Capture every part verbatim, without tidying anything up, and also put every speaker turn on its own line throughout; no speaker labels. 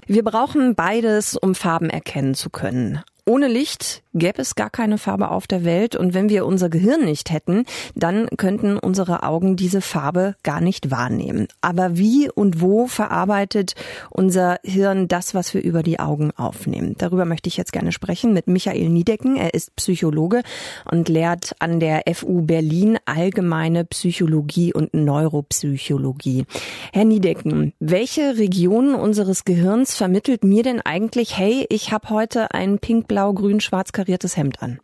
Wir brauchen beides, um Farben erkennen zu können. Ohne Licht gäbe es gar keine Farbe auf der Welt, und wenn wir unser Gehirn nicht hätten, dann könnten unsere Augen diese Farbe gar nicht wahrnehmen. Aber wie und wo verarbeitet unser Hirn das, was wir über die Augen aufnehmen? Darüber möchte ich jetzt gerne sprechen mit Michael Niedecken. Er ist Psychologe und lehrt an der F U Berlin Allgemeine Psychologie und Neuropsychologie. Herr Niedecken, welche Region unseres Gehirns vermittelt mir denn eigentlich, hey, ich habe heute ein pink blau-grün-schwarz kariertes Hemd an?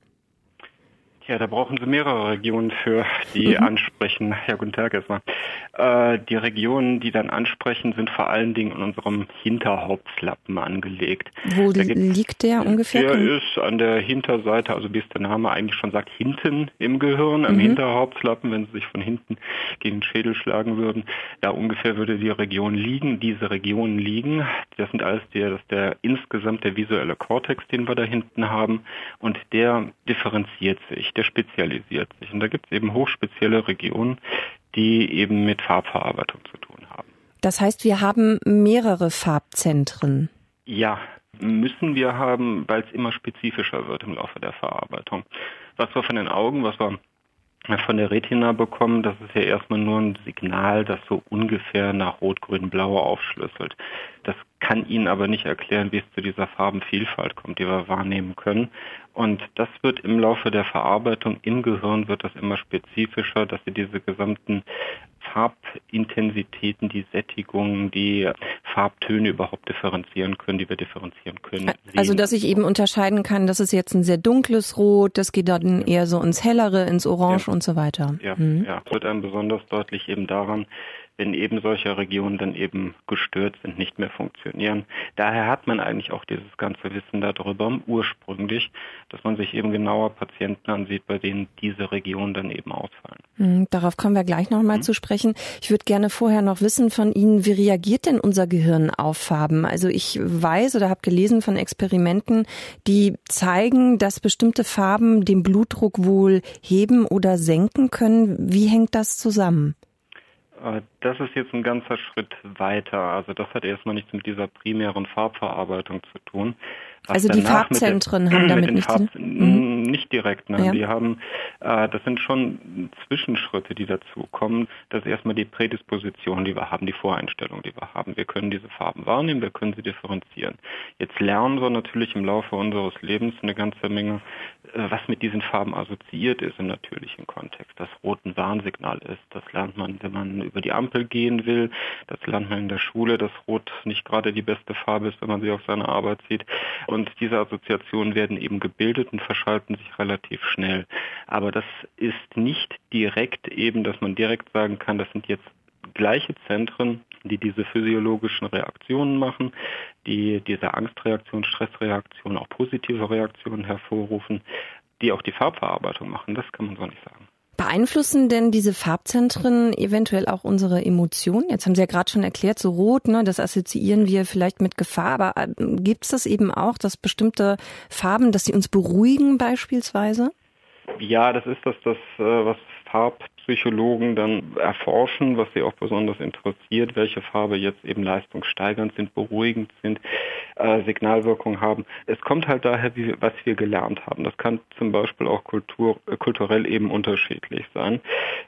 Ja, da brauchen Sie mehrere Regionen für, die mhm. ansprechen. Ja, guten Tag erstmal. Äh, die Regionen, die dann ansprechen, sind vor allen Dingen in unserem Hinterhauptslappen angelegt.
Wo liegt der ungefähr?
Der ist an der Hinterseite, also wie es der Name eigentlich schon sagt, hinten im Gehirn, am mhm. Hinterhauptslappen, wenn Sie sich von hinten gegen den Schädel schlagen würden. Da ungefähr würde die Region liegen, diese Regionen liegen. Das sind alles der, das ist der insgesamt der visuelle Kortex, den wir da hinten haben, und der differenziert sich. Der spezialisiert sich. Und da gibt es eben hochspezielle Regionen, die eben mit Farbverarbeitung zu tun haben.
Das heißt, wir haben mehrere Farbzentren.
Ja, müssen wir haben, weil es immer spezifischer wird im Laufe der Verarbeitung. Was wir von den Augen, was wir von der Retina bekommen, das ist ja erstmal nur ein Signal, das so ungefähr nach Rot, Grün, Blau aufschlüsselt. Das kann Ihnen aber nicht erklären, wie es zu dieser Farbenvielfalt kommt, die wir wahrnehmen können. Und das wird im Laufe der Verarbeitung im Gehirn wird das immer spezifischer, dass Sie diese gesamten Farbintensitäten, die Sättigungen, die Farbtöne überhaupt differenzieren können, die wir differenzieren können.
Also, dass ich eben unterscheiden kann, das ist jetzt ein sehr dunkles Rot, das geht dann eher so ins Hellere, ins Orange
ja.
und so weiter.
Ja,
hm.
ja, das wird einem besonders deutlich eben daran, wenn eben solche Regionen dann eben gestört sind, nicht mehr funktionieren. Daher hat man eigentlich auch dieses ganze Wissen darüber ursprünglich, dass man sich eben genauer Patienten ansieht, bei denen diese Regionen dann eben ausfallen.
Mhm, darauf kommen wir gleich nochmal mhm. zu sprechen. Ich würde gerne vorher noch wissen von Ihnen, wie reagiert denn unser Gehirn auf Farben? Also ich weiß oder habe gelesen von Experimenten, die zeigen, dass bestimmte Farben den Blutdruck wohl heben oder senken können. Wie hängt das zusammen?
Das ist jetzt ein ganzer Schritt weiter. Also das hat erstmal nichts mit dieser primären Farbverarbeitung zu tun. Was
also die Farbzentren der, haben damit nichts zu tun?
Nicht direkt, nein. Ja. Die haben, äh, das sind schon Zwischenschritte, die dazu kommen. Das ist erstmal die Prädisposition, die wir haben, die Voreinstellung, die wir haben. Wir können diese Farben wahrnehmen, wir können sie differenzieren. Jetzt lernen wir natürlich im Laufe unseres Lebens eine ganze Menge, äh, was mit diesen Farben assoziiert ist im natürlichen Kontext. Das Rot ein Warnsignal ist, das lernt man, wenn man über die Ampel gehen will. Das lernt man in der Schule, dass Rot nicht gerade die beste Farbe ist, wenn man sie auf seine Arbeit sieht. Und diese Assoziationen werden eben gebildet und verschalten sich relativ schnell. Aber das ist nicht direkt eben, dass man direkt sagen kann, das sind jetzt gleiche Zentren, die diese physiologischen Reaktionen machen, die diese Angstreaktion, Stressreaktion, auch positive Reaktionen hervorrufen, die auch die Farbverarbeitung machen. Das kann man so nicht sagen.
Beeinflussen denn diese Farbzentren eventuell auch unsere Emotionen? Jetzt haben Sie ja gerade schon erklärt, so rot, ne, das assoziieren wir vielleicht mit Gefahr, aber gibt es das eben auch, dass bestimmte Farben, dass sie uns beruhigen beispielsweise?
Ja, das ist das, das was Farbpsychologen dann erforschen, was sie auch besonders interessiert, welche Farbe jetzt eben leistungssteigernd sind, beruhigend sind, äh, Signalwirkung haben. Es kommt halt daher, wie, was wir gelernt haben. Das kann zum Beispiel auch kultur, äh, kulturell eben unterschiedlich sein.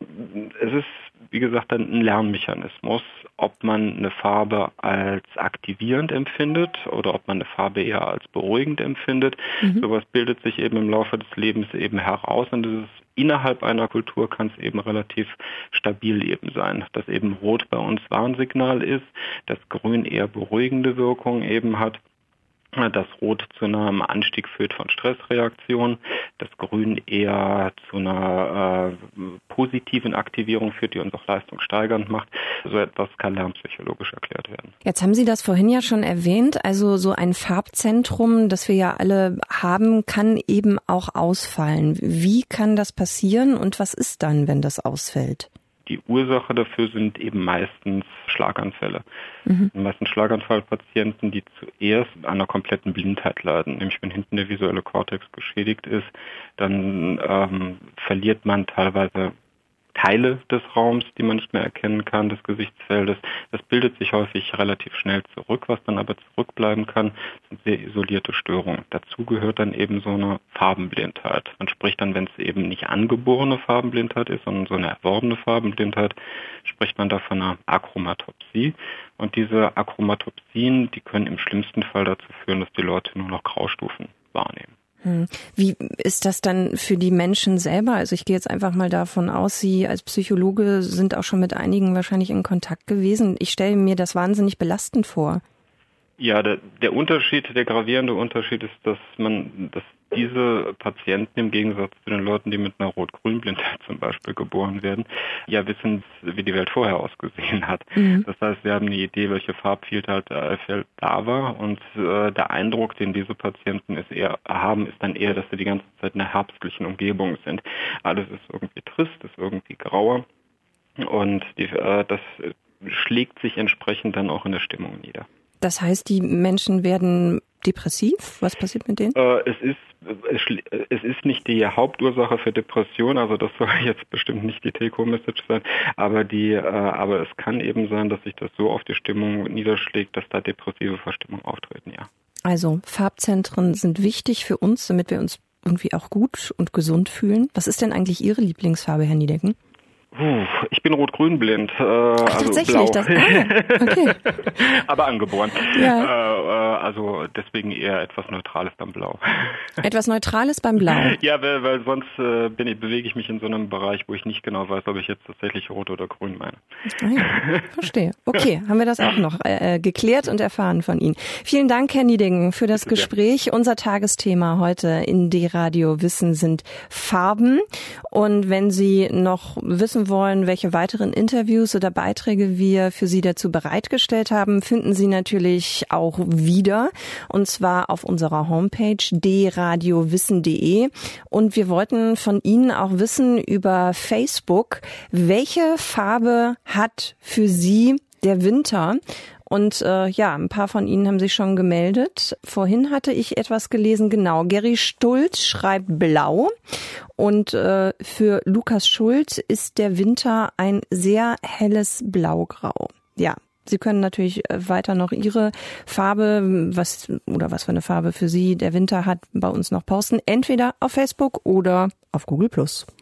Es ist, wie gesagt, dann ein Lernmechanismus, ob man eine Farbe als aktivierend empfindet oder ob man eine Farbe eher als beruhigend empfindet. Mhm. Sowas bildet sich eben im Laufe des Lebens eben heraus, und das ist innerhalb einer Kultur kann es eben relativ stabil eben sein, dass eben Rot bei uns Warnsignal ist, dass Grün eher beruhigende Wirkung eben hat, dass Rot zu einem Anstieg führt von Stressreaktionen, dass Grün eher zu einer äh, positiven Aktivierung führt, die uns auch leistungssteigernd macht. So etwas kann lernpsychologisch erklärt werden.
Jetzt haben Sie das vorhin ja schon erwähnt, also so ein Farbzentrum, das wir ja alle haben, kann eben auch ausfallen. Wie kann das passieren und was ist dann, wenn das ausfällt?
Die Ursache dafür sind eben meistens Schlaganfälle. Mhm. Die meisten Schlaganfallpatienten, die zuerst an einer kompletten Blindheit leiden, nämlich wenn hinten der visuelle Kortex geschädigt ist, dann ähm, verliert man teilweise Teile des Raums, die man nicht mehr erkennen kann, des Gesichtsfeldes. Das bildet sich häufig relativ schnell zurück. Was dann aber zurückbleiben kann, sind sehr isolierte Störungen. Dazu gehört dann eben so eine Farbenblindheit. Man spricht dann, wenn es eben nicht angeborene Farbenblindheit ist, sondern so eine erworbene Farbenblindheit, spricht man da von einer Achromatopsie. Und diese Achromatopsien, die können im schlimmsten Fall dazu führen, dass die Leute nur noch Graustufen wahrnehmen.
Wie ist das dann für die Menschen selber? Also ich gehe jetzt einfach mal davon aus, Sie als Psychologe sind auch schon mit einigen wahrscheinlich in Kontakt gewesen. Ich stelle mir das wahnsinnig belastend vor.
Ja, der, der Unterschied, der gravierende Unterschied ist, dass man, dass diese Patienten im Gegensatz zu den Leuten, die mit einer Rot-Grün-Blindheit zum Beispiel geboren werden, ja wissen, wie die Welt vorher ausgesehen hat. Mhm. Das heißt, wir haben eine Idee, welche Farbvielfalt da war, und äh, der Eindruck, den diese Patienten ist eher haben, ist dann eher, dass sie die ganze Zeit in einer herbstlichen Umgebung sind. Alles ist irgendwie trist, ist irgendwie grauer, und die, äh, das schlägt sich entsprechend dann auch in der Stimmung nieder.
Das heißt, die Menschen werden depressiv? Was passiert mit denen?
Äh, es ist es, es ist nicht die Hauptursache für Depression, also das soll jetzt bestimmt nicht die Take-Home-Message sein, aber die, äh, aber es kann eben sein, dass sich das so auf die Stimmung niederschlägt, dass da depressive Verstimmungen auftreten, ja.
Also Farbzentren sind wichtig für uns, damit wir uns irgendwie auch gut und gesund fühlen. Was ist denn eigentlich Ihre Lieblingsfarbe, Herr Niedecken?
Uh, ich bin rot-grün blind, äh,
Ach,
also
tatsächlich,
blau.
Das, ah, okay.
Aber angeboren.
Ja.
Äh, also deswegen eher etwas Neutrales beim Blau.
Etwas Neutrales beim Blau?
Ja, weil, weil sonst äh, bin ich, bewege ich mich in so einem Bereich, wo ich nicht genau weiß, ob ich jetzt tatsächlich rot oder grün meine.
Ah ja, verstehe. Okay, haben wir das auch noch äh, geklärt und erfahren von Ihnen. Vielen Dank, Herr Niedecken, für das Gespräch. Ja. Unser Tagesthema heute in D-Radio Wissen sind Farben. Und wenn Sie noch wissen wollen, welche weiteren Interviews oder Beiträge wir für Sie dazu bereitgestellt haben, finden Sie natürlich auch wieder, und zwar auf unserer Homepage d radio wissen punkt de. Und wir wollten von Ihnen auch wissen über Facebook, welche Farbe hat für Sie der Winter? Und äh, ja, ein paar von Ihnen haben sich schon gemeldet. Vorhin hatte ich etwas gelesen, genau. Gary Stulz schreibt blau. Und äh, für Lukas Schulz ist der Winter ein sehr helles Blaugrau. Ja, Sie können natürlich weiter noch Ihre Farbe, was oder was für eine Farbe für Sie der Winter hat, bei uns noch posten. Entweder auf Facebook oder auf Google Plus.